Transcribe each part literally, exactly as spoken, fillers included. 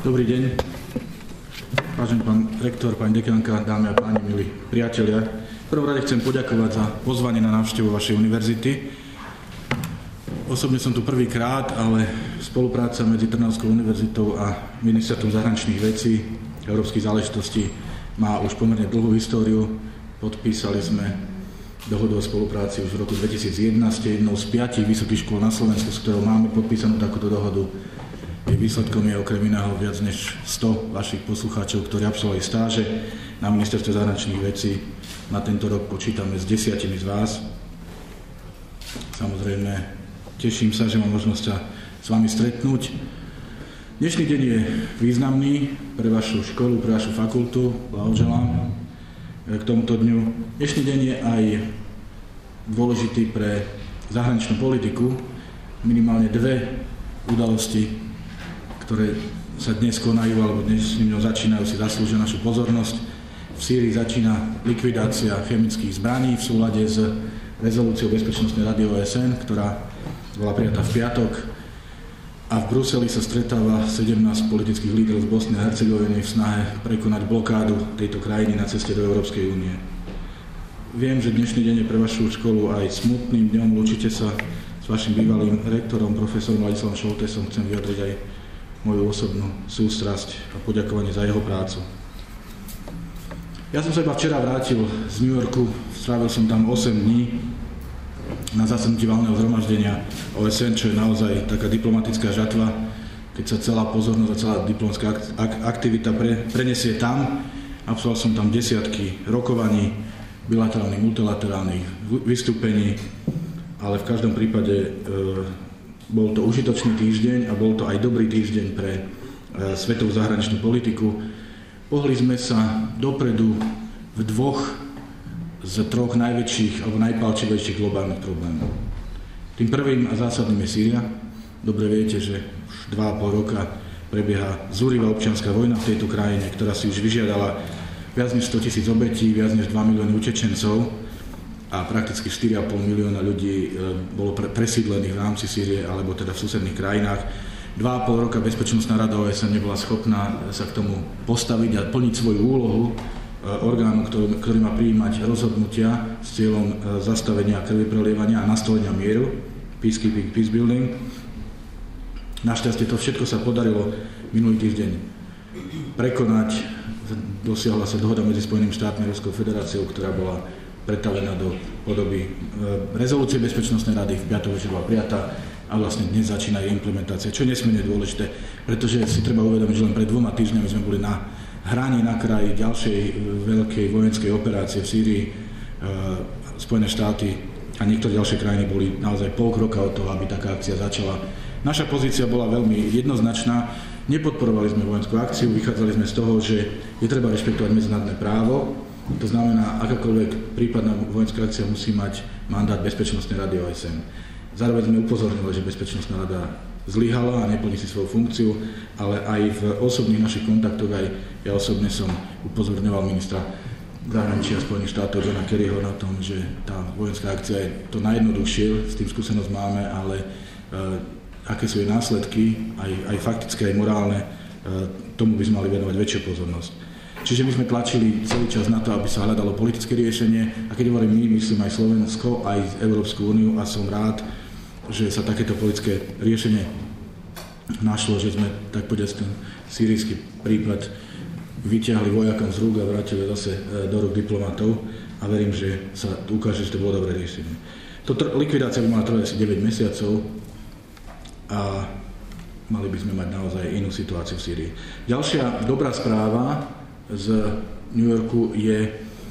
Dobrý deň. Vážený pán rektor, pani dekanka, dámy a páni, milí priatelia. V prvom rade chcem poďakovať za pozvanie na návštevu vašej univerzity. Osobne som tu prvýkrát, ale spolupráca medzi Trnavskou univerzitou a Ministerstvom zahraničných vecí a európskych záležitostí má už pomerne dlhú históriu. Podpísali sme dohodu o spolupráci už v roku dvetisícjeden. Ste jednou z piatich vysokých škôl na Slovensku, s ktorou máme podpísanú takúto dohodu. Jej výsledkom je okrem iného viac než sto vašich poslucháčov, ktorí absolvovali stáže na Ministerstve zahraničných vecí. Na tento rok počítame s desiatimi z vás. Samozrejme, teším sa, že mám možnosť sa s vami stretnúť. Dnešný deň je významný pre vašu školu, pre vašu fakultu. Blahoželám k tomuto dňu. Dnešný deň je aj dôležitý pre zahraničnú politiku. Minimálne dve udalosti, ktoré sa dnes konajú, alebo dnes s ním začínajú, si zaslúžia našu pozornosť. V Sýrii začína likvidácia chemických zbraní v súlade s rezolúciou Bezpečnostnej rady ó es en, ktorá bola prijatá v piatok. A v Bruseli sa stretáva sedemnásť politických líderov z Bosny a Hercegoviny v snahe prekonať blokádu tejto krajiny na ceste do Európskej únie. Viem, že dnešný deň je pre vašu školu aj smutným dňom. Určite sa s vašim bývalým rektorom, profesorom Ladislavom Šoltésom, chcem vyjadriť aj moju osobnú sústrasť a poďakovanie za jeho prácu. Ja som sa iba včera vrátil z New Yorku, strávil som tam osem dní na zasadnutí valného zhromaždenia ó es en, čo je naozaj taká diplomatická žatva, keď sa celá pozornosť a celá diplomatická aktivita pre, prenesie tam. Absolvoval som tam desiatky rokovaní, bilaterálnych, multilaterálnych vystúpení, ale v každom prípade e, bol to užitočný týždeň a bol to aj dobrý týždeň pre e, svetovú zahraničnú politiku. Pohli sme sa dopredu v dvoch z troch najväčších alebo najpálčivejších globálnych problémov. Tým prvým a zásadným je Sýria. Dobre viete, že už dva a pol roka prebieha zúrivá občianska vojna v tejto krajine, ktorá si už vyžiadala viac než sto tisíc obetí, viac než dva milióny utečencov a prakticky štyri a pol milióna ľudí bolo pre, presídlených v rámci Sýrie alebo teda v susedných krajinách. Dva a pol roka Bezpečnostná rada ó es en nebola schopná sa k tomu postaviť a plniť svoju úlohu orgánu, ktorý, ktorý má prijímať rozhodnutia s cieľom zastavenia krviprelievania a nastolenia mieru, peacekeeping, peace building. Našťastie to všetko sa podarilo minulý týždeň prekonať. Dosiahla sa dohoda medzi Spojenými štátmi a Ruskou federáciou, ktorá bola pretavená do podoby rezolúcie Bezpečnostnej rady, v piatok večer bola prijatá a vlastne dnes začína jej implementácia, čo je nesmierne dôležité, pretože si treba uvedomiť, že len pred dvoma týždňami sme boli na hraní, na kraji ďalšej veľkej vojenskej operácie v Sýrii. Spojené štáty a niektoré ďalšie krajiny boli naozaj pol kroka od toho, aby taká akcia začala. Naša pozícia bola veľmi jednoznačná, nepodporovali sme vojenskú akciu, vychádzali sme z toho, že je treba rešpektovať medzinárodné právo. To znamená, akákoľvek prípadná vojenská akcia musí mať mandát Bezpečnostnej rady ó es en. Zároveň sme upozornili, že Bezpečnostná rada zlyhala a neplní si svoju funkciu, ale aj v osobných našich kontaktoch, aj ja osobne som upozorňoval ministra zahraničia Spojených štátov Johna Kerryho na tom, že tá vojenská akcia je to najjednoduchšie, s tým skúsenosť máme, ale e, aké sú jej následky, aj, aj faktické, aj morálne, e, tomu by sme mali venovať väčšiu pozornosť. Čiže my sme tlačili celý čas na to, aby sa hľadalo politické riešenie a keď hovorím my, myslím aj Slovensko, aj Európsku úniu a som rád, že sa takéto politické riešenie našlo, že sme tak povedať ten sírijský prípad vyťahli vojakom z rúk a vrátili zase do rúk diplomatov a verím, že sa ukáže, že to bolo dobré riešenie. Toto likvidácia by mala trvať asi deväť mesiacov a mali by sme mať naozaj inú situáciu v Sýrii. Ďalšia dobrá správa z New Yorku je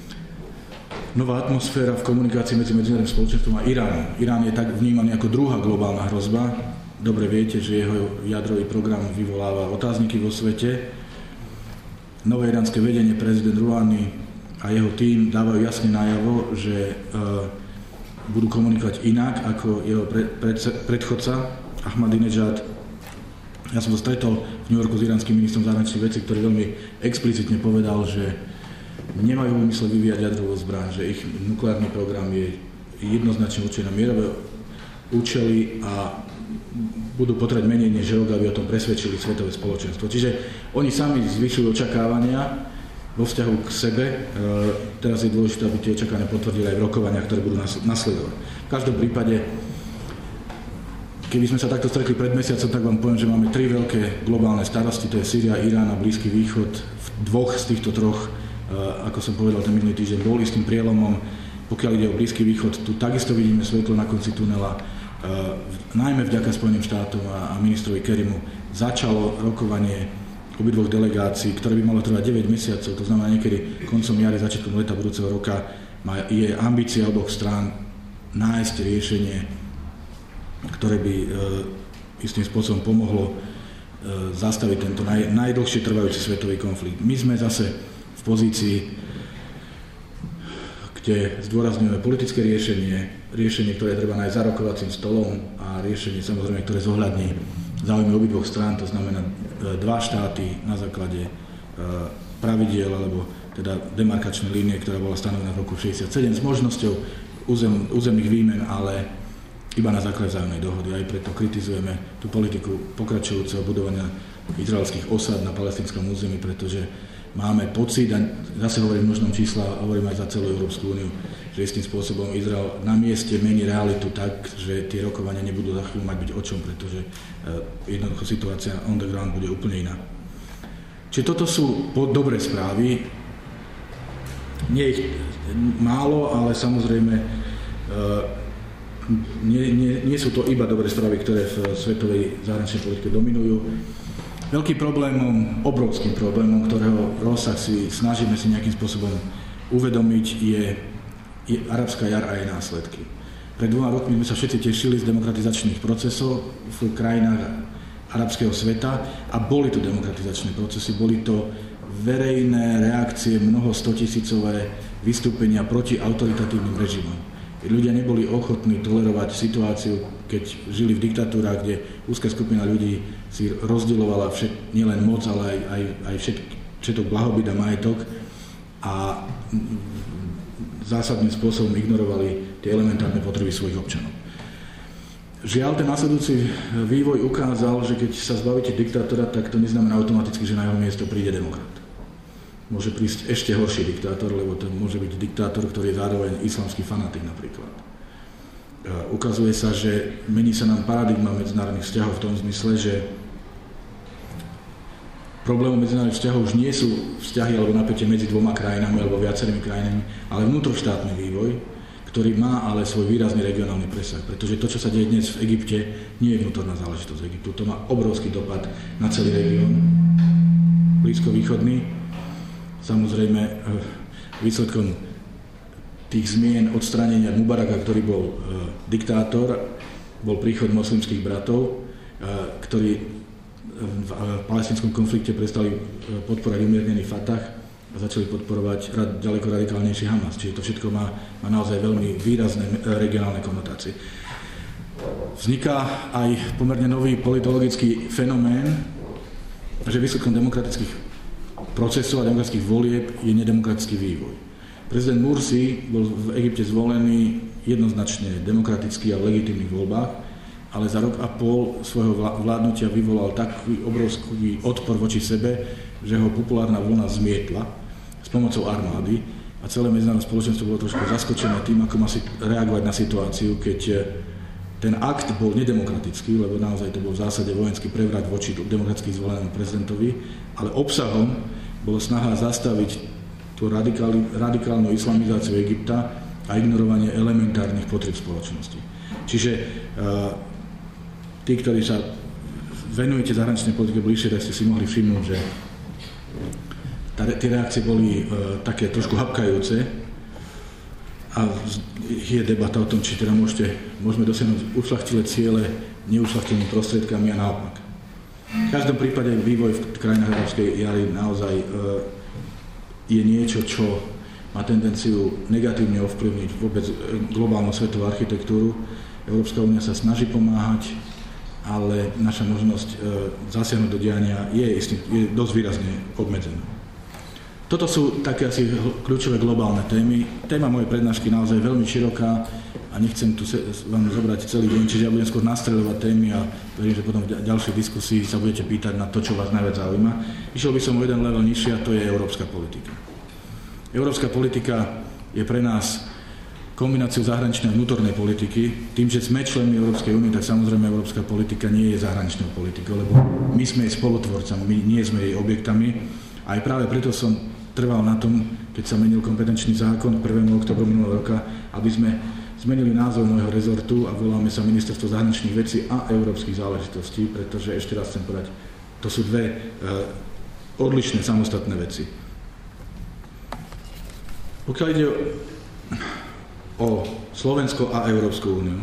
nová atmosféra v komunikácii medzi medzinárodným spoločenstvom a Iránom. Irán je tak vnímaný ako druhá globálna hrozba. Dobre viete, že jeho jadrový program vyvoláva otázniky vo svete. Nové iránske vedenie, prezident Rouhani a jeho tím dávajú jasne najavo, že e, budú komunikovať inak ako jeho pre, pred, predchodca Ahmadinejad. Ja som sa stretol v New Yorku s iránskym ministrom zahraničných vecí, ktorý veľmi explicitne povedal, že nemajú v úmysle vyvíjať jadrovú zbraň, že ich nukleárny program je jednoznačne určený na mierové účely a budú potrebať menej než rok, aby o tom presvedčili svetové spoločenstvo. Čiže oni sami zvyšujú očakávania vo vzťahu k sebe. E, teraz je dôležité, aby tie očakávania potvrdili aj v rokovaniach, ktoré budú nasledovať. V každom prípade, keby sme sa takto stretli pred mesiacom, tak vám poviem, že máme tri veľké globálne starosti, to je Sýria, Irán a Blízky východ. V dvoch z týchto troch, e, ako som povedal ten minulý týždeň, boli s tým prielomom. Pokiaľ ide o Blízky východ, tu takisto vidíme svetlo na konci tunela. Uh, najmä vďaka Spojeným štátom a, a ministrovi Kerimu začalo rokovanie obidvoch delegácií, ktoré by malo trvať deväť mesiacov, to znamená niekedy koncom jary, začiatkom leta budúceho roka. Má, je ambícia oboch strán nájsť riešenie, ktoré by uh, istým spôsobom pomohlo uh, zastaviť tento naj, najdlhšie trvajúci svetový konflikt. My sme zase v pozícii, kde zdôrazňujeme politické riešenie, riešenie, ktoré treba nájsť za rokovacím stolom a riešenie, samozrejme, ktoré zohľadní záujmy obidvoch strán, to znamená dva štáty na základe pravidiel alebo teda demarkačnej línie, ktorá bola stanovená v roku šesťdesiatsedem s možnosťou územ, územných výmen, ale iba na základe vzájomnej dohody. Aj preto kritizujeme tú politiku pokračujúceho budovania izraelských osad na palestínskom území, pretože máme pocit, a zase hovorím v množnom čísla, hovorím aj za celú Európsku úniu, že istým spôsobom Izrael na mieste mení realitu tak, že tie rokovania nebudú za chvíľu mať byť o čom, pretože jednoducho situácia on the ground bude úplne iná. Čiže toto sú dobré správy. Nie ich málo, ale samozrejme nie, nie, nie sú to iba dobré správy, ktoré v svetovej zahraničnej politike dominujú. Veľkým problémom, obrovským problémom, ktorého rozsah si snažíme si nejakým spôsobom uvedomiť, je, je arabská jar a jej následky. Pred dvoma rokmi sme sa všetci tešili z demokratizačných procesov v krajinách arabského sveta a boli to demokratizačné procesy, boli to verejné reakcie, mnoho stotisícové vystúpenia proti autoritatívnym režimom. Ľudia neboli ochotní tolerovať situáciu, keď žili v diktatúrach, kde úzka skupina ľudí si rozdielovala všet, nielen moc, ale aj, aj, aj všet, všetok blahobyt a majetok a zásadným spôsobom ignorovali tie elementárne potreby svojich občanov. Žiaľ, ten nasledujúci vývoj ukázal, že keď sa zbavíte diktátora, tak to neznamená automaticky, že na jeho miesto príde demokrat. Môže prísť ešte horší diktátor, lebo to môže byť diktátor, ktorý je zároveň islamský fanatik napríklad. Ukazuje sa, že mení sa nám paradigma medzinárodných vzťahov v tom zmysle, že problémom medzinárodných vzťahov už nie sú vzťahy alebo napätie medzi dvoma krajinami alebo viacerými krajinami, ale vnútroštátny vývoj, ktorý má ale svoj výrazný regionálny presah. Pretože to, čo sa deje dnes v Egypte, nie je vnútorná záležitosť Egyptu. To má obrovský dopad na celý región, blízkovýchodný. Samozrejme, výsledkom tých zmien odstránenia Mubaraka, ktorý bol e, diktátor, bol príchod moslimských bratov, e, ktorí v, v palestínskom konflikte prestali podporovať umiernený Fatah a začali podporovať rad, ďaleko radikálnejší Hamas. Čiže to všetko má, má naozaj veľmi výrazné regionálne konotácie. Vzniká aj pomerne nový politologický fenomén, že výsledkom demokratických procesov a demokratických volieb je nedemokratický vývoj. Prezident Mursi bol v Egypte zvolený jednoznačne demokraticky a v legitímnych voľbách, ale za rok a pol svojho vládnutia vyvolal taký obrovský odpor voči sebe, že ho populárna vlna zmietla s pomocou armády a celé medzinárodné spoločenstvo bolo trošku zaskočené tým, ako má si reagovať na situáciu, keď ten akt bol nedemokratický, lebo naozaj to bol v zásade vojenský prevrat voči demokraticky zvolenému prezidentovi, ale obsahom bolo snaha zastaviť tú radikálnu islamizáciu Egypta a ignorovanie elementárnych potrieb spoločnosti. Čiže uh, tí, ktorí sa venujete zahraničnej politike bližšie, tak ste si mohli všimnúť, že tá, tie reakcie boli uh, také trošku hapkajúce a je debata o tom, či teda môžete, môžeme dosiahnuť ušľachtilé ciele neušľachtilými prostriedkami a naopak. V každom prípade vývoj v krajinách arabskej jary naozaj e, je niečo, čo má tendenciu negatívne ovplyvniť vôbec globálnu svetovú architektúru. Európska únia sa snaží pomáhať, ale naša možnosť e, zasiahnuť do diania je, istý, je dosť výrazne obmedzená. Toto sú také asi kľúčové globálne témy. Téma mojej prednášky naozaj veľmi široká. a nechcem tu vám zobrať celý deň, čiže ja budem skôr nastreľovať témy a verím, že potom v ďalšej diskusii sa budete pýtať na to, čo vás najviac zaujíma. Išiel by som o jeden level nižšie a to je európska politika. Európska politika je pre nás kombináciou zahraničnej a vnútornej politiky. Tým, že sme členmi Európskej únie, tak samozrejme európska politika nie je zahraničnou politikou, lebo my sme jej spolutvorcami, my nie sme jej objektami. Aj práve preto som trval na tom, keď sa menil kompetenčný zákon prvého októbra minulého roka, aby sme zmenili názov môjho rezortu a voláme sa Ministerstvo zahraničných vecí a európskych záležitostí, pretože ešte raz chcem povedať, to sú dve uh, odlišné samostatné veci. Pokiaľ ide o o Slovensko a Európsku úniu.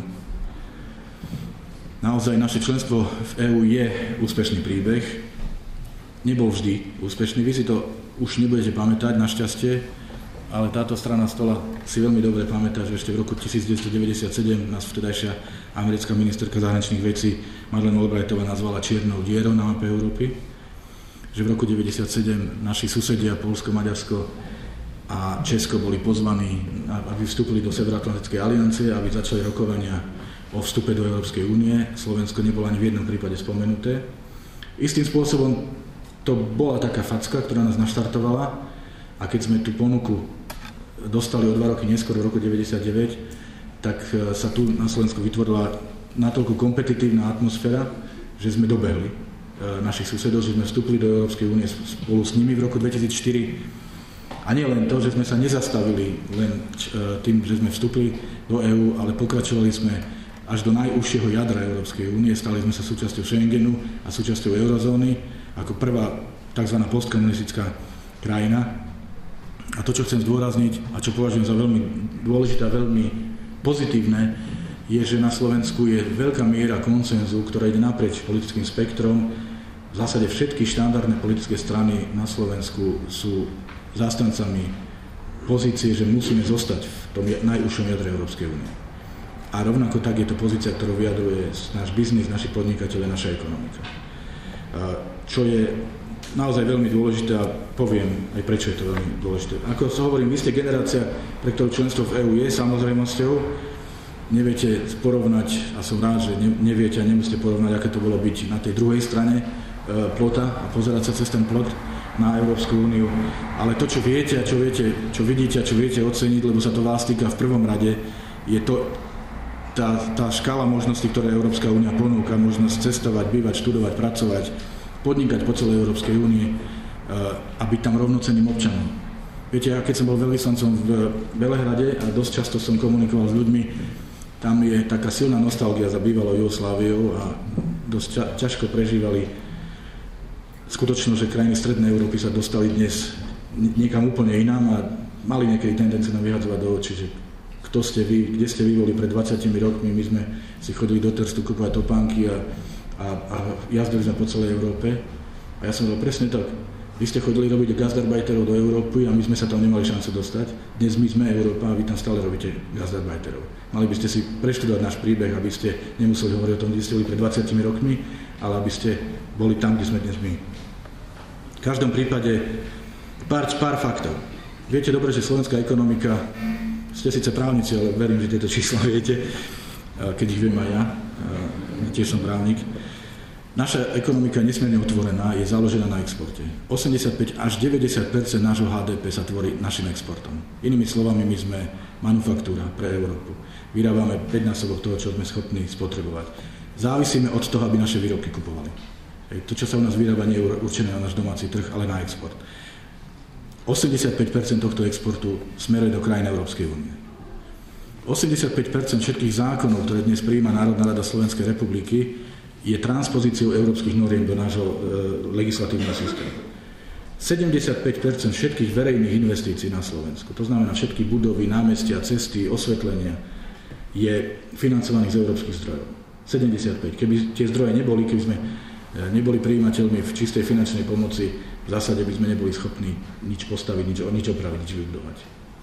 Naozaj naše členstvo v EÚ je úspešný príbeh. Nebol vždy úspešný. Vy si to už nebudete pamätať, našťastie, ale táto strana stola si veľmi dobre pamätá, že ešte v roku devätnásťstodeväťdesiatsedem nás vtedajšia americká ministerka zahraničných vecí Madeleine Albrightová nazvala čiernou dierou na mape Európy. Že v roku deväťdesiatsedem naši susedia Poľsko, Maďarsko a Česko boli pozvaní, aby vstúpili do Severoatlantickej aliancie, aby začali rokovania o vstupe do Európskej únie. Slovensko nebolo ani v jednom prípade spomenuté. Istým spôsobom to bola taká facka, ktorá nás naštartovala, a keď sme tú ponuku dostali o dva roky neskôr, v roku deväťdesiatdeväť, tak sa tu na Slovensku vytvorila natoľko kompetitívna atmosféra, že sme dobehli našich susedov, že sme vstúpili do Európskej únie spolu s nimi v roku dvetisícštyri. A nie len to, že sme sa nezastavili len tým, že sme vstúpili do EÚ, ale pokračovali sme až do najúžšieho jadra Európskej únie. Stali sme sa súčasťou Schengenu a súčasťou eurozóny ako prvá tzv. Postkomunistická krajina. A to, čo chcem zdôrazniť a čo považujem za veľmi dôležité a veľmi pozitívne, je, že na Slovensku je veľká miera konsenzu, ktorá ide naprieč politickým spektrom. V zásade všetky štandardné politické strany na Slovensku sú zástancami pozície, že musíme zostať v tom najúžšom jadre Európskej únie. A rovnako tak je to pozícia, ktorú vyjadruje náš biznis, naši podnikatelia, naša ekonomika. Čo je naozaj veľmi dôležité a poviem aj prečo je to veľmi dôležité. Ako sa hovorím, vy ste generácia, pre ktorú členstvo v EÚ je samozrejmosťou. Neviete porovnať, a som rád, že neviete a nemusíte porovnať, aké to bolo byť na tej druhej strane plota a pozerať sa cez ten plot na Európsku úniu, ale to, čo viete a čo viete, čo vidíte a čo viete oceniť, lebo sa to vás týka v prvom rade, je to tá, tá škála možností, ktoré Európska únia ponúka, možnosť cestovať, bývať, študovať, pracovať, podnikať po celej Európskej únii a byť tam rovnocenným občanom. Viete, ja keď som bol veľvyslancom v Belehrade a dosť často som komunikoval s ľuďmi, tam je taká silná nostalgia za bývalou Jugosláviou a dosť ťa, ťažko prežívali skutočnosť, že krajiny Strednej Európy sa dostali dnes niekam úplne inám a mali niekedy tendenciu nám vyhadzovať do očí, že kto ste vy, kde ste vy boli pred dvadsiatimi rokmi, my sme si chodili do Terstu kupovať topánky a, a, a jazdili sme po celej Európe. A ja som bol presne tak. Vy ste chodili robiť gastarbeiterov do Európy a my sme sa tam nemali šancu dostať. Dnes my sme Európa a vy tam stále robíte gastarbeiterov. Mali by ste si preštudovať náš príbeh, aby ste nemuseli hovoriť o tom, kde ste boli pred dvadsiatimi rokmi, ale aby ste boli tam, kde sme dnes my. V každom prípade pár, pár faktov. Viete dobre, že slovenská ekonomika, ste síce právnici, ale verím, že tieto čísla viete, keď ich viem aj ja, tiež som právnik. Naša ekonomika je nesmierne otvorená, je založená na exporte. osemdesiatpäť až deväťdesiat percent nášho há dé pé sa tvorí našim exportom. Inými slovami, my sme manufaktúra pre Európu. Vyrábame päťnásobok toho, čo sme schopní spotrebovať. Závisíme od toho, aby naše výrobky kupovali. To, čo sa u nás vyrába, nie je určené na náš domáci trh, ale na export. osemdesiatpäť percent tohto exportu smeruje do krajín Európskej únie. osemdesiatpäť percent všetkých zákonov, ktoré dnes prijíma Národná rada Slovenskej republiky, je transpozíciou európskych noriem do nášho e, legislatívneho systému. sedemdesiatpäť percent všetkých verejných investícií na Slovensku, to znamená všetky budovy, námestia, cesty, osvetlenia, je financovaných z európskych zdrojov. sedemdesiatpäť. Keby tie zdroje neboli, keby sme neboli prijímateľmi v čistej finančnej pomoci, v zásade by sme neboli schopní nič postaviť, nič, nič opraviť, nič vybudovať.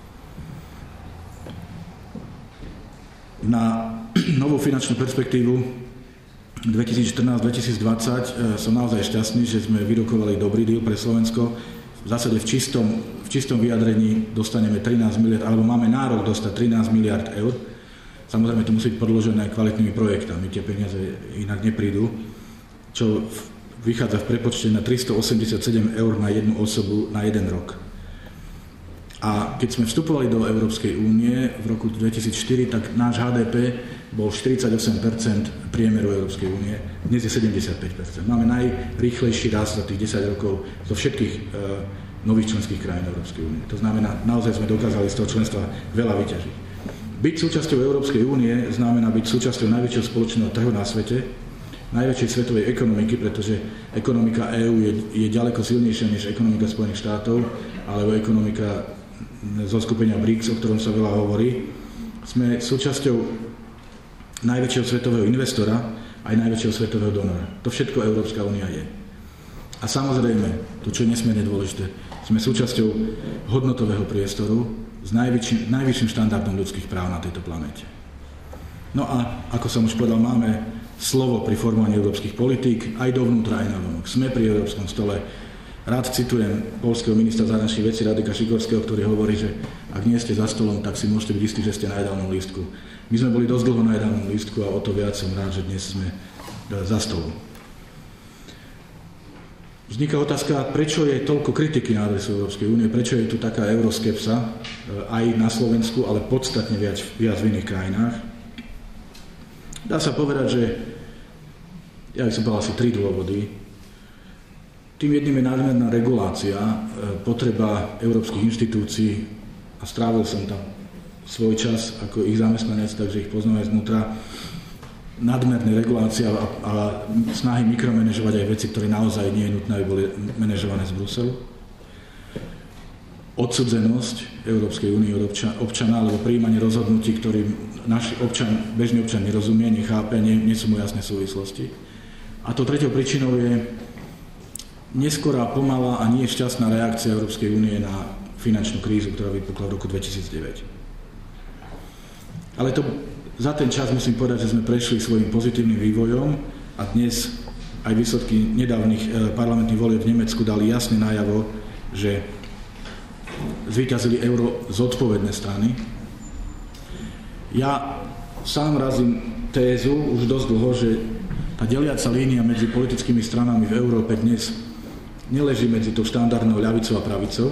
Na novú finančnú perspektívu dvetisícštrnásť dvetisícdvadsať som naozaj šťastný, že sme vyrokovali dobrý deal pre Slovensko. V zásade v čistom, v čistom vyjadrení dostaneme trinásť miliard, alebo máme nárok dostať trinásť miliard eur. Samozrejme, to musí byť podložené kvalitnými projektami, tie peniaze inak neprídu, čo vychádza v prepočte na tristoosemdesiatsedem eur na jednu osobu na jeden rok. A keď sme vstupovali do Európskej únie v roku dvetisícštyri, tak náš há dé pé bol štyridsaťosem percent priemeru Európskej únie, dnes je sedemdesiatpäť percent. Máme najrýchlejší rast za tých desať rokov zo všetkých e, nových členských krajín Európskej únie. To znamená, naozaj sme dokázali z toho členstva veľa vyťažiť. Byť súčasťou Európskej únie znamená byť súčasťou najväčšieho spoločného trhu na svete, najväčšej svetovej ekonomiky, pretože ekonomika EÚ je, je ďaleko silnejšia než ekonomika Spojených štátov alebo ekonomika zo skupenia BRICS, o ktorom sa veľa hovorí. Sme súčasťou najväčšieho svetového investora aj najväčšieho svetového donora. To všetko Európska únia je. A samozrejme, to, čo je nesmierne dôležité, sme súčasťou hodnotového priestoru s najvyšším, najvyšším štandardom ľudských práv na tejto planéte. No a, ako som už povedal, máme slovo pri formovaní európskych politík aj dovnútra, aj navonok. Sme pri európskom stole. Rád citujem poľského ministra zahraničných vecí Radeka Sikorského, ktorý hovorí, že ak nie ste za stolom, tak si môžete byť istí, že ste na jedálnom lístku. My sme boli dosť dlho na jedálnom lístku a o to viac som rád, že dnes sme za stolom. Vzniká otázka, prečo je toľko kritiky na adresu Európskej únie, prečo je tu taká euroskepsa aj na Slovensku, ale podstatne viac, viac v iných krajinách. Dá sa povedať, že ja by som povedal asi tri dôvody. Tým jedným je nadmerná regulácia, potreba európskych inštitúcií a strávil som tam svoj čas ako ich zamestnanec, takže ich poznám aj znútra. Nadmerná regulácia a, a snahy mikromanežovať aj veci, ktoré naozaj nie je nutné, aby boli manažované z Bruselu. Odsudzenosť Európskej únie od občana, občana alebo prijímanie rozhodnutí, ktorým náš občan, bežný občan nerozumie, nechápe, nie, nie sú mu jasné súvislosti. A to treťou príčinou je neskorá, pomalá a nie šťastná reakcia Európskej únie na finančnú krízu, ktorá vypukla v roku dvetisícdeväť. Ale to, za ten čas musím povedať, že sme prešli svojím pozitívnym vývojom a dnes aj výsledky nedávnych parlamentných volieb v Nemecku dali jasne najavo, že zvíťazili euro zodpovedné strany. Ja sám razím tézu už dosť dlho, že tá deliaca línia medzi politickými stranami v Európe dnes neleží medzi tou štandardnou ľavicou a pravicou,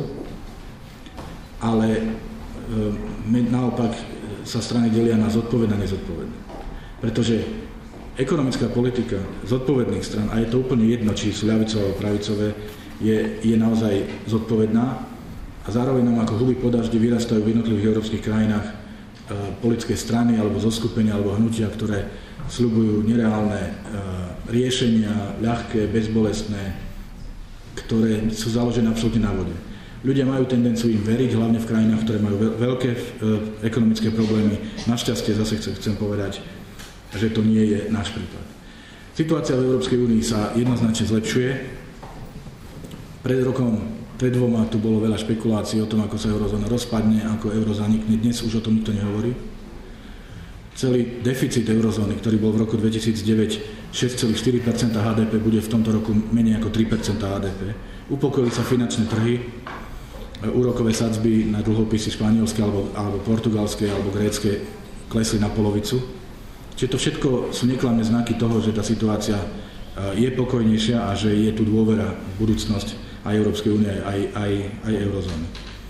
ale e, naopak sa strany delia na zodpovedné a nezodpovedné. Pretože ekonomická politika zodpovedných stran, a je to úplne jedno, či sú ľavicové alebo pravicové, je, je naozaj zodpovedná a zároveň nám ako huby po daždi vyrastajú v jednotlivých európskych krajinách e, politické strany alebo zoskupenia alebo hnutia, ktoré sľubujú nereálne e, riešenia, ľahké, bezbolestné, ktoré sú založené absolútne na vode. Ľudia majú tendenciu im veriť, hlavne v krajinách, ktoré majú veľké e, ekonomické problémy. Našťastie zase chcem, chcem povedať, že to nie je náš prípad. Situácia v Európskej únii sa jednoznačne zlepšuje. Pred rokom, pred dvoma tu bolo veľa špekulácií o tom, ako sa eurozóna rozpadne, ako euro zanikne. Dnes už o tom nikto nehovorí. Celý deficit eurozóny, ktorý bol v roku dvetisícdeväť šesť celá štyri percenta há dé pé, bude v tomto roku menej ako tri percentá há dé pé. Upokojili sa finančné trhy, úrokové sadzby na dlhopisy španielské alebo, alebo portugalské alebo grécke klesli na polovicu. Čiže to všetko sú neklamné znaky toho, že tá situácia je pokojnejšia a že je tu dôvera v budúcnosť aj Európskej únie, aj, aj, aj eurozóny.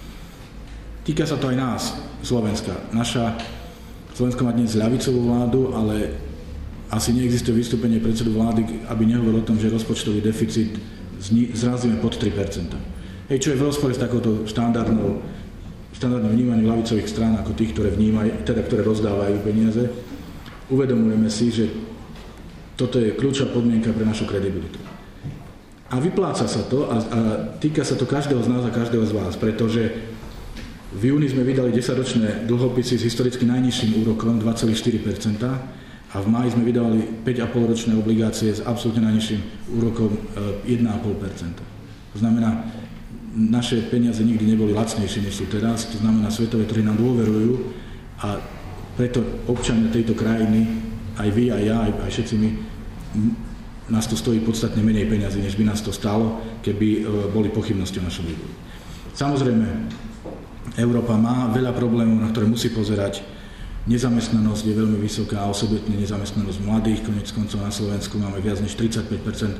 Týka sa to aj nás, Slovenska. Naša Slovensko má dnes ľavicovú vládu, ale asi neexistuje vystúpenie predsedu vlády, aby nehovoril o tom, že rozpočtový deficit zrazíme pod tri percentá. Hej, čo je v rozpore s takouto štandardnou, štandardnou vnímaním ľavicových strán ako tých, ktoré vnímajú, teda ktoré rozdávajú peniaze. Uvedomujeme si, že toto je kľúčová podmienka pre našu kredibilitu. A vypláca sa to a, a týka sa to každého z nás a každého z vás, pretože v júni sme vydali desaťročné dlhopisy s historicky najnižším úrokom dva celá štyri percentá a v máji sme vydali päť celá päť ročné obligácie s absolútne najnižším úrokom jeden celá päť percenta. To znamená, naše peniaze nikdy neboli lacnejšie, než sú teraz, to znamená, svetové trhy nám dôverujú a preto občania tejto krajiny, aj vy, aj ja, aj, aj všetci my, nás to stojí podstatne menej peniazy, než by nás to stalo, keby boli pochybnosti o našom vývoji. Samozrejme, Európa má veľa problémov, na ktoré musí pozerať. Nezamestnanosť je veľmi vysoká, osobitne nezamestnanosť mladých. Koniec koncov na Slovensku máme viac než tridsaťpäť percent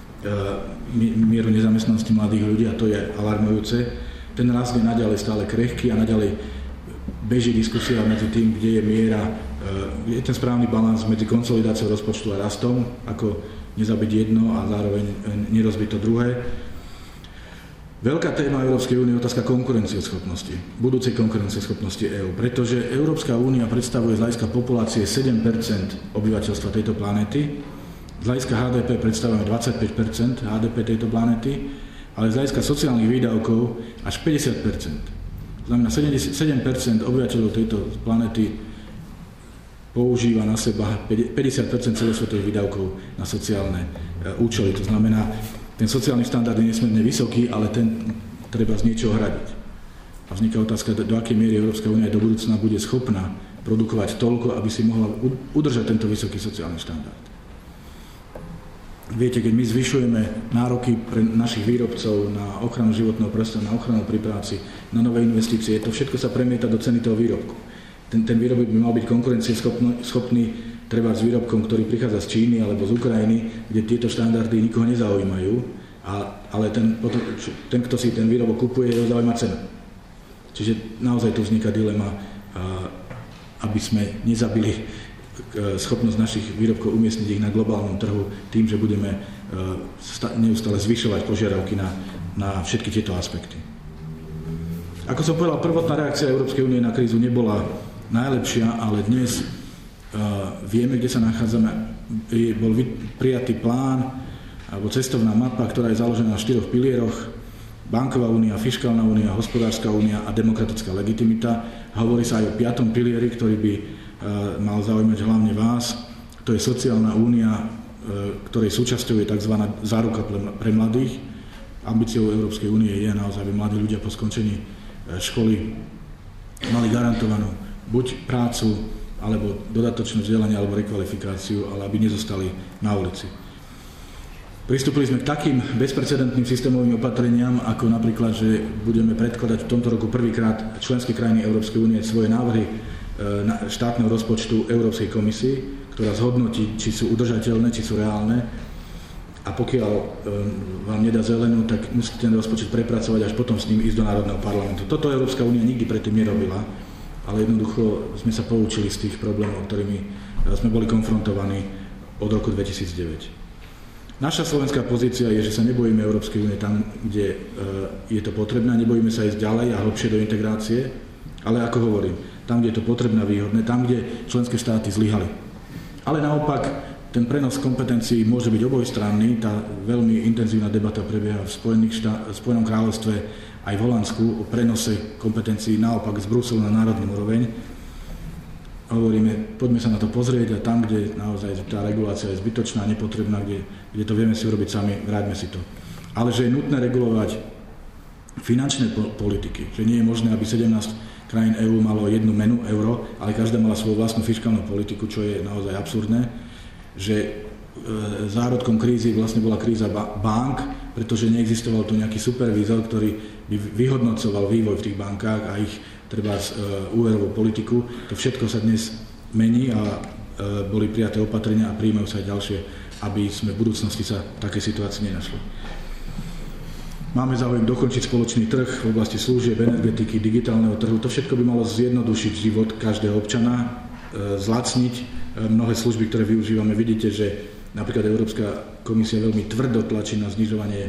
mieru nezamestnanosti mladých ľudí a to je alarmujúce. Ten rast je naďalej stále krehký a naďalej beží diskusia medzi tým, kde je miera, je ten správny balans medzi konsolidáciou rozpočtu a rastom, ako nezabiť jedno a zároveň nerozbiť to druhé. Veľká téma Európskej únie je otázka konkurencieschopnosti, budúcej konkurencieschopnosti EÚ, pretože Európska únia predstavuje z hľadiska populácie sedem percent obyvateľstva tejto planéty, z hľadiska há dé pé predstavujeme dvadsaťpäť percent há dé pé tejto planéty, ale z hľadiska sociálnych výdavkov až päťdesiat percent. Znamená, sedem percent obyvateľov tejto planéty používa na seba päťdesiat percent celosvetových výdavkov na sociálne účely. To znamená, ten sociálny štandard je nesmierne vysoký, ale ten treba z niečoho hradiť. A vzniká otázka, do, do akej miery Európska únia do budúcna bude schopná produkovať toľko, aby si mohla udržať tento vysoký sociálny štandard. Viete, keď my zvyšujeme nároky pre našich výrobcov na ochranu životného prostredia, na ochranu pri práci, na nové investície, to všetko sa premieta do ceny toho výrobku. Ten, ten výrobok by mal byť konkurencieschopný treba s výrobkom, ktorý prichádza z Číny alebo z Ukrajiny, kde tieto štandardy nikoho nezaujímajú, a, ale ten, ten, kto si ten výrobok kupuje, jeho zaujíma cena. Čiže naozaj tu vzniká dilema, aby sme nezabili schopnosť našich výrobkov umiestniť ich na globálnom trhu tým, že budeme neustále zvyšovať požiadavky na, na všetky tieto aspekty. Ako som povedal, prvotná reakcia Európskej únie na krízu nebola najlepšia, ale dnes uh, vieme, kde sa nachádzame. Bol prijatý plán alebo cestovná mapa, ktorá je založená na štyroch pilieroch: banková únia, fiškálna únia, hospodárska únia a demokratická legitimita. Hovorí sa aj o piatom pilieri, ktorý by mal zaujímať hlavne vás. To je sociálna únia, ktorej súčasťou je tzv. Záruka pre mladých. Ambíciou Európskej únie je naozaj, aby mladí ľudia po skončení školy mali garantovanú buď prácu, alebo dodatočné vzdelanie, alebo rekvalifikáciu, ale aby nezostali na ulici. Pristúpili sme k takým bezprecedentným systémovým opatreniam, ako napríklad, že budeme predkladať v tomto roku prvýkrát členské krajiny Európskej únie svoje návrhy štátneho rozpočtu Európskej komisii, ktorá zhodnotí, či sú udržateľné, či sú reálne. A pokiaľ vám nedá zelenú, tak musíte ten rozpočet prepracovať, až potom s ním ísť do Národného parlamentu. Toto Európska únia nikdy predtým nerobila, ale jednoducho sme sa poučili z tých problémov, ktorými sme boli konfrontovaní od roku dvetisícdeväť. Naša slovenská pozícia je, že sa nebojíme Európskej únie tam, kde je to potrebné, nebojíme sa ísť ďalej a hlbšie do integrácie, ale ako hovorím, tam, kde je to potrebné a výhodné, tam, kde členské štáty zlyhali. Ale naopak, ten prenos kompetencií môže byť obojstranný. Tá veľmi intenzívna debata prebieha v štá... Spojenom kráľovstve aj v Holandsku o prenose kompetencií naopak z Bruselu na národnú úroveň. Hovoríme, poďme sa na to pozrieť a tam, kde naozaj tá regulácia je zbytočná, nepotrebná, kde, kde to vieme si urobiť sami, vráťme si to. Ale že je nutné regulovať finančné politiky, že nie je možné, aby sedemnásť krajín EÚ malo jednu menu, euro, ale každá mala svoju vlastnú fiškálnu politiku, čo je naozaj absurdné, že e, zárodkom krízy vlastne bola kríza bank, pretože neexistoval tu nejaký supervízor, ktorý by vyhodnocoval vývoj v tých bankách a ich treba z e, úverovú politiku. To všetko sa dnes mení a e, boli prijaté opatrenia a prijímajú sa aj ďalšie, aby sme v budúcnosti sa v takej situácii nenašli. Máme záujem dokončiť spoločný trh v oblasti služieb, energetiky, digitálneho trhu. To všetko by malo zjednodušiť život každého občana, zlacniť mnohé služby, ktoré využívame. Vidíte, že napríklad Európska komisia veľmi tvrdo tlačí na znižovanie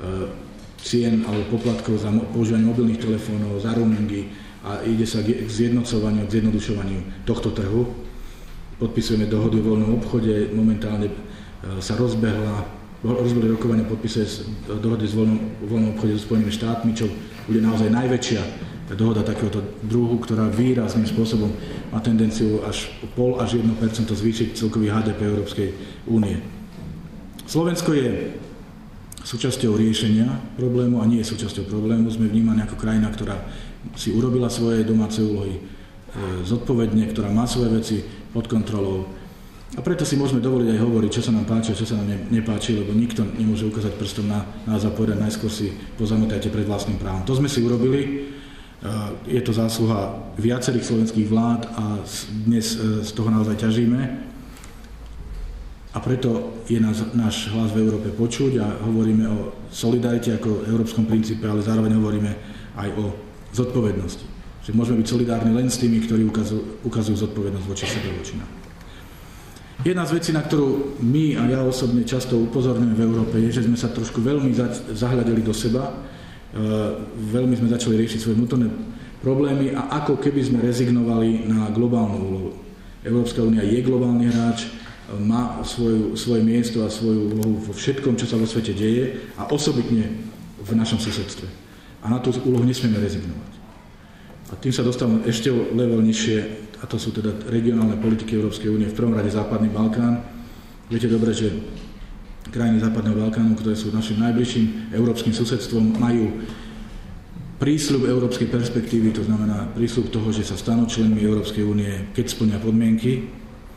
cien alebo poplatkov za používanie mobilných telefónov, za roamingy a ide sa k zjednocovaniu, k zjednodušovaniu tohto trhu. Podpisujeme dohody o voľnom obchode, momentálne sa rozbehla rozbehli rokovania podpisuje dohody z voľnom, voľnom obchode so Spojenými štátmi, čo bude naozaj najväčšia dohoda takéhoto druhu, ktorá výrazným spôsobom má tendenciu až pol až jedno percento zvýšiť celkový há dé pé Európskej únie. Slovensko je súčasťou riešenia problému a nie je súčasťou problému. Sme vnímaní ako krajina, ktorá si urobila svoje domáce úlohy zodpovedne, ktorá má svoje veci pod kontrolou. A preto si môžeme dovoliť aj hovoriť, čo sa nám páči a čo sa nám nepáči, lebo nikto nemôže ukázať prstom na nás a povedať najskôr si pozamotajte pred vlastným právom. To sme si urobili Je to zásluha viacerých slovenských vlád a dnes z toho naozaj ťažíme. A preto je náš, náš hlas v Európe počuť a hovoríme o solidarite ako európskom princípe, ale zároveň hovoríme aj o zodpovednosti. Že môžeme byť solidárni len s tými, ktorí ukazujú, ukazujú zodpovednosť voči sebe, voči nám. Jedna z vecí, na ktorú my a ja osobne často upozorňujem v Európe, je, že sme sa trošku veľmi zahľadili do seba, veľmi sme začali riešiť svoje vnútorné problémy a ako keby sme rezignovali na globálnu úlohu. Európska únia je globálny hráč, má svoju, svoje miesto a svoju úlohu vo všetkom, čo sa vo svete deje a osobitne v našom susedstve. A na tú úlohu nesmieme rezignovať. A tým sa dostávam ešte o level nižšie, a to sú teda regionálne politiky Európskej únie, v prvom rade Západný Balkán. Viete dobre, že krajiny Západného Balkánu, ktoré sú našim najbližším európskym susedstvom, majú prísľub európskej perspektívy, to znamená prísľub toho, že sa stanú členmi Európskej únie, keď splnia podmienky.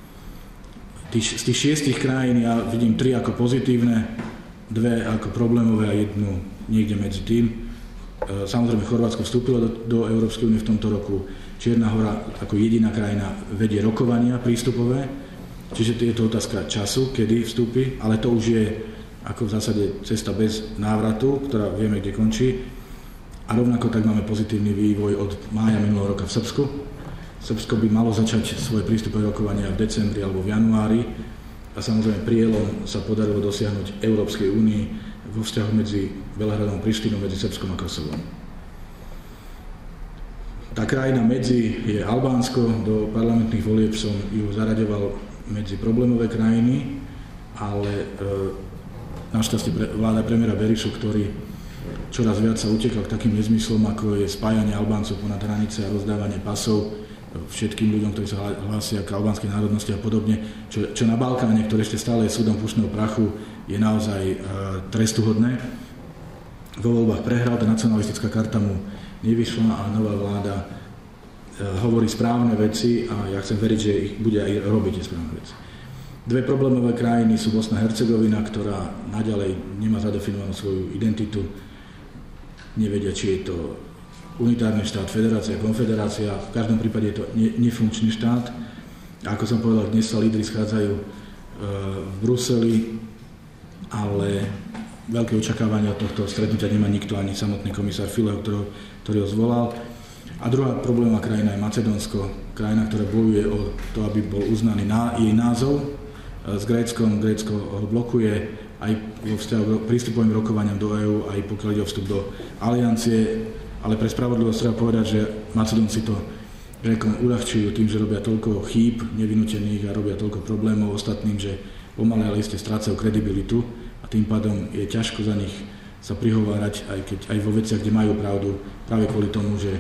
Z tých šiestich krajín ja vidím tri ako pozitívne, dve ako problémové a jednu niekde medzi tým. Samozrejme, Chorvátsko vstúpilo do, do Európskej únie v tomto roku. Čierna Hora ako jediná krajina vedie rokovania prístupové. Čiže je to otázka času, kedy vstúpi, ale to už je ako v zásade cesta bez návratu, ktorá vieme, kde končí. A rovnako tak máme pozitívny vývoj od mája minulého roka v Srbsku. Srbsko by malo začať svoje prístupové rokovania v decembri alebo v januári. A samozrejme prielom sa podarilo dosiahnuť Európskej únii vo vzťahu medzi Belehradom a Prištinou, medzi Srbskom a Kosovom. Tá krajina medzi je Albánsko, do parlamentných volieb som ju zaraďoval medzi problémové krajiny, ale e, našťastie pre, vláda premiéra Berišu, ktorý čoraz viac sa utekal k takým nezmyslom, ako je spájanie Albáncov ponad hranice a rozdávanie pasov všetkým ľuďom, ktorí sa hlásia k albánskej národnosti a podobne, čo, čo na Balkáne, ktoré ešte stále je súdom pušného prachu, je naozaj e, trestuhodné. Vo voľbách prehral, tá nacionalistická karta mu nevyšla a nová vláda hovorí správne veci a ja chcem veriť, že ich bude aj robiť tie správne veci. Dve problémové krajiny sú Bosna a Hercegovina, ktorá naďalej nemá zadefinovanú svoju identitu. Nevedia, či je to unitárny štát, federácia, konfederácia. V každom prípade je to ne- nefunkčný štát. A ako som povedal, dnes sa lídri schádzajú e, v Bruseli, ale veľké očakávania od tohto stretnutia nemá nikto, ani samotný komisár Fileho, ktorý, ktorý ho zvolal. A druhá problémová krajina je Macedónsko, krajina, ktorá bojuje o to, aby bol uznaný ná, jej názov s Gréckom. Grécko ho blokuje aj vo vzťahu k prístupovým rokovaniam do EÚ, aj pokiaľ ide o vstup do aliancie. Ale pre spravodlivosť treba povedať, že Macedónci to Grékom uľahčujú tým, že robia toľko chýb nevinútených a robia toľko problémov ostatným, že pomaly ale iste strácajú kredibilitu a tým pádom je ťažko za nich sa prihovárať, aj, keď, aj vo veciach, kde majú pravdu, práve kvôli tomu, že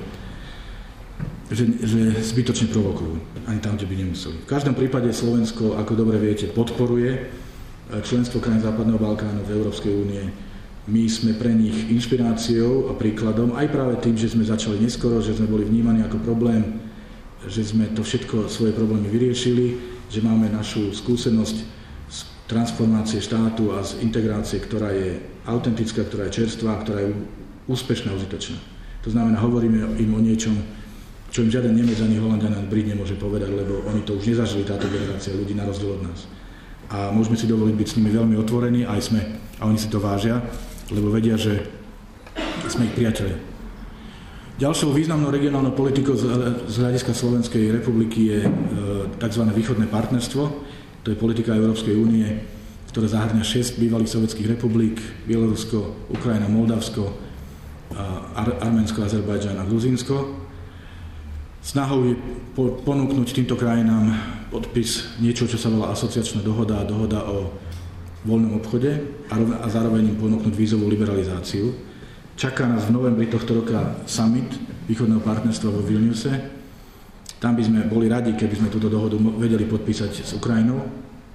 Že, že zbytočne provokujú, ani tam, kde by nemuseli. V každom prípade Slovensko, ako dobre viete, podporuje členstvo krajín Západného Balkánu v Európskej únie. My sme pre nich inšpiráciou a príkladom, aj práve tým, že sme začali neskoro, že sme boli vnímaní ako problém, že sme to všetko svoje problémy vyriešili, že máme našu skúsenosť z transformácie štátu a z integrácie, ktorá je autentická, ktorá je čerstvá, ktorá je úspešná a užitočná. To znamená, hovoríme im o niečom, čo im žiaden Nemec ani Holanďan ani Brit nemôže povedať, lebo oni to už nezažili, táto generácia ľudí na rozdiel od nás. A môžeme si dovoliť byť s nimi veľmi otvorení, aj sme, a oni si to vážia, lebo vedia, že sme ich priatelia. Ďalšou významnou regionálnou politikou z, z hľadiska Slovenskej republiky je e, tzv. Východné partnerstvo. To je politika Európskej únie, ktorá zahŕňa šesť bývalých sovietských republik, Bielorusko, Ukrajina, Moldavsko, Ar- Arménsko, Azerbajdžan a Gruzínsko. Snahou je ponúknuť týmto krajinám podpis niečo, čo sa volá asociačná dohoda a dohoda o voľnom obchode a zároveň im ponúknuť vízovú liberalizáciu. Čaká nás v novembri tohto roka summit východného partnerstva vo Vilniuse. Tam by sme boli radi, keby sme túto dohodu vedeli podpísať s Ukrajinou.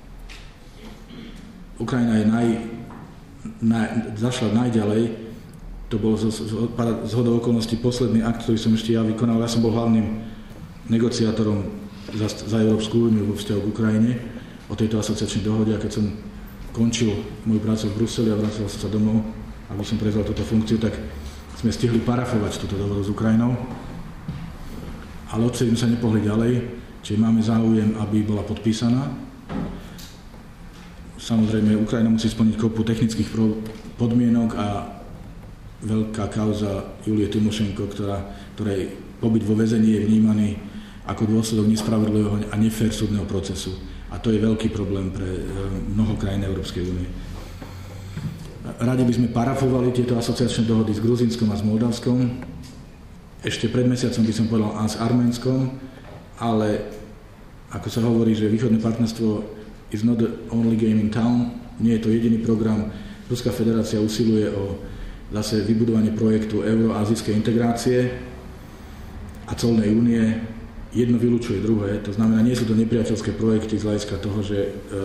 Ukrajina je naj, naj, zašla najďalej. To bol z, z, z hodou okolností posledný akt, ktorý som ešte ja vykonal. Ja som bol hlavným negociátorom za, za Európsku úniu vo vzťahu k Ukrajine o tejto asociačnej dohode. A keď som končil moju prácu v Bruseli a vracal som sa domov, aby som prevzal túto funkciu, tak sme stihli parafovať túto dohodu s Ukrajinou, ale odtedy sme sa nepohli ďalej, čiže máme záujem, aby bola podpísaná. Samozrejme, Ukrajina musí splniť kopu technických podmienok a veľká kauza Julie Tymošenko, ktorá, ktorej pobyt vo väzení je vnímaný ako dôsledok nespravodlivého a nefér súdneho procesu. A to je veľký problém pre mnoho krajín Európskej únie. Radi by sme parafovali tieto asociačné dohody s Gruzínskom a s Moldavskom. Ešte pred mesiacom by som povedal a s Arménskom, ale ako sa hovorí, že východné partnerstvo is not the only game in town. Nie je to jediný program. Ruská federácia usiluje o zase vybudovanie projektu euroazijskej integrácie a colnej únie. Jedno vylučuje druhé. To znamená, nie sú to nepriateľské projekty z hľadiska toho, že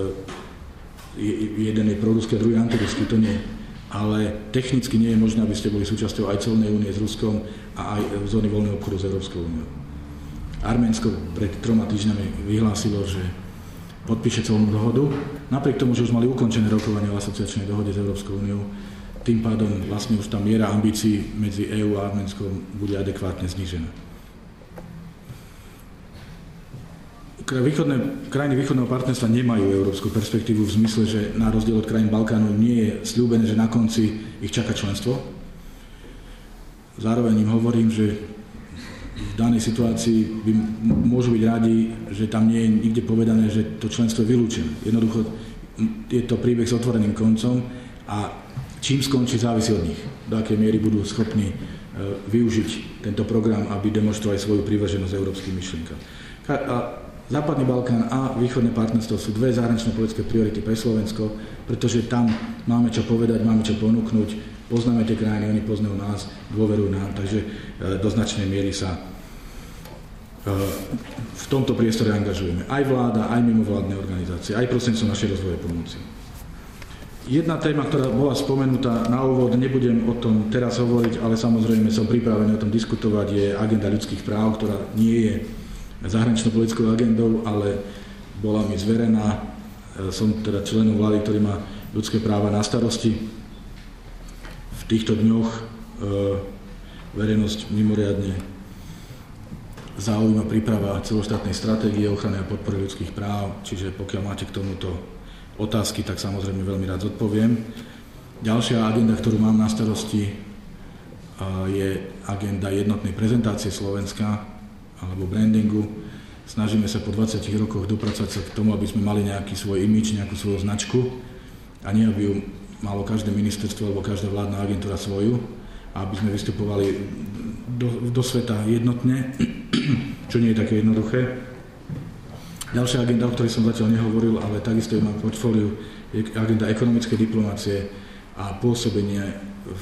jeden je proruský a druhý antiruský. To nie. Ale technicky nie je možné, aby ste boli súčasťou aj colnej únie s Ruskom a aj zóny voľného obchodu s Európskou úniou. Arménsko pred troma týždňami vyhlásilo, že podpíše celú dohodu. Napriek tomu, že už mali ukončené rokovanie o asociačnej dohode s Európskou úniou, tým pádom vlastne už tá miera ambícií medzi EÚ a Arménskom bude adekvátne znížená. Východné, krajiny východného partnerstva nemajú európsku perspektívu v zmysle, že na rozdiel od krajín Balkánu nie je sľúbené, že na konci ich čaká členstvo. Zároveň im hovorím, že v danej situácii by môžu byť radi, že tam nie je nikde povedané, že to členstvo je vylúčené. Jednoducho je to príbeh s otvoreným koncom a čím skončí, závisí od nich. Do akej miery budú schopní využiť tento program, aby demonstrovali svoju prívrženosť európskym myšlienkam. A Západný Balkán a východné partnerstvo sú dve zahraničné politické priority pre Slovensko, pretože tam máme čo povedať, máme čo ponúknuť, poznáme tie krajiny, oni poznajú nás, dôverujú nám, takže do značnej miery sa v tomto priestore angažujeme. Aj vláda, aj mimovládne organizácie, aj prostredníctvom našej rozvojovej pomoci. Jedna téma, ktorá bola spomenutá na úvod, nebudem o tom teraz hovoriť, ale samozrejme som pripravený o tom diskutovať, je agenda ľudských práv, ktorá nie je zahraničnou politickou agendou, ale bola mi zverená. Som teda členom vlády, ktorý má ľudské práva na starosti. V týchto dňoch e, verejnosť mimoriadne zaujíma príprava celoštátnej stratégie ochrany a podpory ľudských práv, čiže pokiaľ máte k tomuto otázky, tak samozrejme veľmi rád zodpoviem. Ďalšia agenda, ktorú mám na starosti, je agenda jednotnej prezentácie Slovenska alebo brandingu. Snažíme sa po dvadsiatich rokoch dopracovať sa k tomu, aby sme mali nejaký svoj imidž, nejakú svoju značku a nie, aby ju malo každé ministerstvo alebo každá vládna agentúra svoju, a aby sme vystupovali do, do sveta jednotne, čo nie je také jednoduché. Ďalšia agenda, o ktorej som zatiaľ nehovoril, ale takisto je mám v portfóliu, je agenda ekonomickej diplomácie a pôsobenie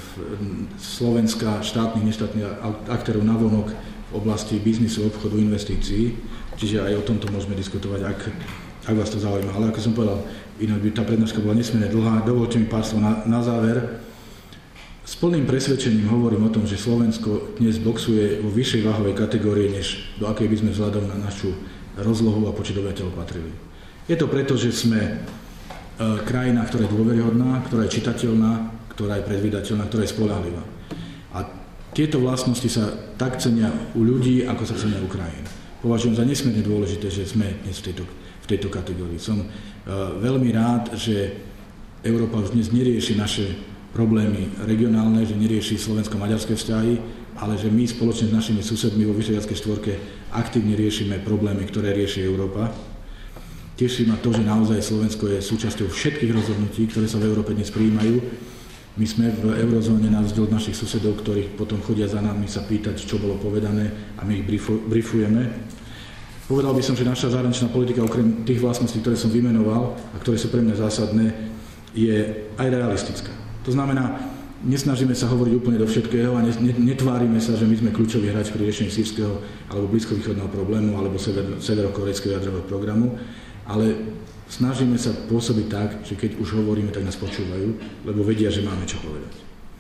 Slovenska, štátnych, neštátnych aktérov navonok v oblasti biznisu, obchodu, investícií. Čiže aj o tomto môžeme diskutovať, ak, ak vás to zaujíma. Ale ako som povedal, inak by tá prednáška bola nesmierne dlhá. Dovolte mi pár slov na, na záver. S plným presvedčením hovorím o tom, že Slovensko dnes boxuje vo vyššej váhovej kategórii, než do akej by sme vzhľadom na našu rozlohu a počet obyvateľov patrili. Je to preto, že sme e, krajina, ktorá je dôveryhodná, ktorá je čitateľná, ktorá je predvídateľná, ktorá je spoľahlivá. A tieto vlastnosti sa tak cenia u ľudí, ako sa cenia u krajín. Považujem za nesmierne dôležité, že sme dnes v tejto, v tejto kategórii. Som uh, veľmi rád, že Európa už dnes nerieši naše problémy regionálne, že nerieši slovensko-maďarské vzťahy, ale že my spoločne s našimi susedmi vo Vyšehradskej štvorke aktívne riešime problémy, ktoré rieši Európa. Teší ma to, že naozaj Slovensko je súčasťou všetkých rozhodnutí, ktoré sa v Európe dnes prijímajú. My sme v eurozóne na rozdiel od našich susedov, ktorých potom chodia za nami sa pýtať, čo bolo povedané, a my ich briefujeme. Povedal by som, že naša zahraničná politika, okrem tých vlastností, ktoré som vymenoval a ktoré sú pre mňa zásadné, je aj realistická. To znamená, nesnažíme sa hovoriť úplne do všetkého a netvárime sa, že my sme kľúčový hráč pri riešení sýrskeho alebo blízkovýchodného problému alebo sever, severokorejského jadrového programu, ale snažíme sa pôsobiť tak, že keď už hovoríme, tak nás počúvajú, lebo vedia, že máme čo povedať.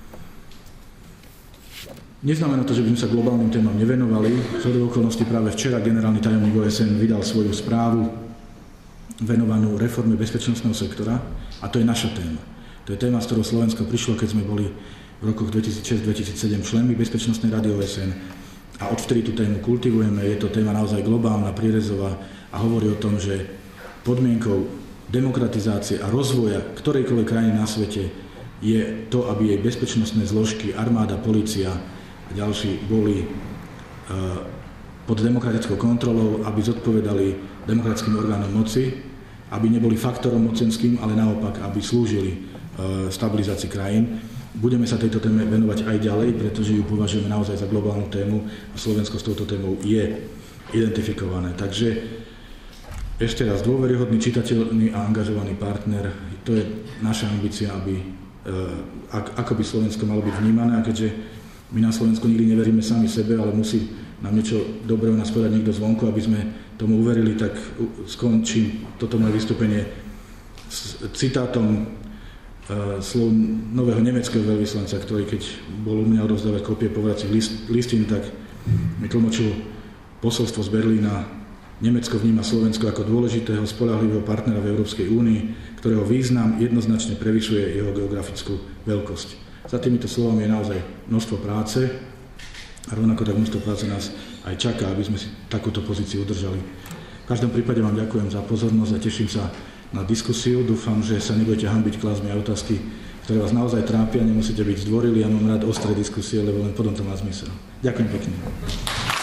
Neznamená to, že by sme sa globálnym témam nevenovali. Zhodou okolností práve včera generálny tajomník O S N vydal svoju správu venovanú reforme bezpečnostného sektora a to je naša téma. To je téma, s ktorou Slovensko prišlo, keď sme boli v rokoch dvetisícšesť dvetisícsedem členmi Bezpečnostnej rady ó es en a odvtedy tú tému kultivujeme. Je to téma naozaj globálna, prierezová a hovorí o tom, že podmienkou demokratizácie a rozvoja ktorejkoľvek krajiny na svete je to, aby jej bezpečnostné zložky, armáda, polícia a ďalší boli pod demokratickou kontrolou, aby zodpovedali demokratickým orgánom moci, aby neboli faktorom mocenským, ale naopak, aby slúžili stabilizácii krajín. Budeme sa tejto téme venovať aj ďalej, pretože ju považujeme naozaj za globálnu tému a Slovensko s touto témou je identifikované. Takže ešte raz, dôveryhodný, čitateľný a angažovaný partner, to je naša ambícia, aby, ako by Slovensko malo byť vnímané, a keďže my na Slovensku nikdy neveríme sami sebe, ale musí nám niečo dobré o nás povedať niekto zvonku, aby sme tomu uverili, tak skončím toto moje vystúpenie s citátom slov nového nemeckého veľvyslanca, ktorý keď bol u mňa odovzdávať kopie povracích list, listín, tak mi tlmočil posolstvo z Berlína. Nemecko vníma Slovensko ako dôležitého, spoľahlivého partnera v Európskej únii, ktorého význam jednoznačne prevyšuje jeho geografickú veľkosť. Za týmito slovami je naozaj množstvo práce a rovnako tak množstvo práce nás aj čaká, aby sme si takúto pozíciu udržali. V každom prípade vám ďakujem za pozornosť a teším sa na diskusiu. Dúfam, že sa nebudete hanbiť klásť mi otázky, ktoré vás naozaj trápia. Nemusíte byť zdvorili, ja mám rád ostré diskusie, lebo len potom to má zmysel. Ďakujem pekne.